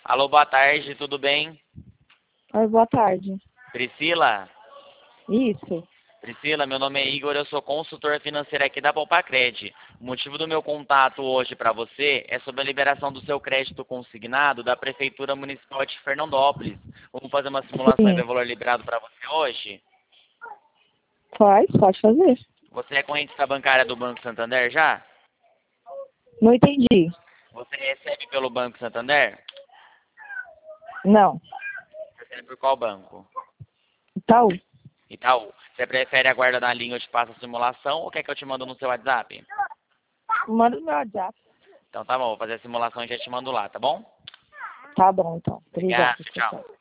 Alô, boa tarde, tudo bem? Oi, boa tarde. Priscila? Isso. Priscila, meu nome é Igor, eu sou consultor financeiro aqui da Poupa-Cred. O motivo do meu contato hoje para você é sobre a liberação do seu crédito consignado da Prefeitura Municipal de Fernandópolis. Vamos fazer uma simulação e ver Sim. o valor liberado para você hoje? Pode fazer. Você é correntista bancária do Banco Santander já? Não entendi. Você recebe pelo Banco Santander? Não. Recebe por qual banco? Itaú. Itaú. Você prefere aguardar na linha, eu te passo a simulação ou quer que eu te mando no seu WhatsApp? Manda no meu WhatsApp. Então tá bom, vou fazer a simulação e já te mando lá, tá bom? Tá bom, então. Obrigado, Obrigada. tchau.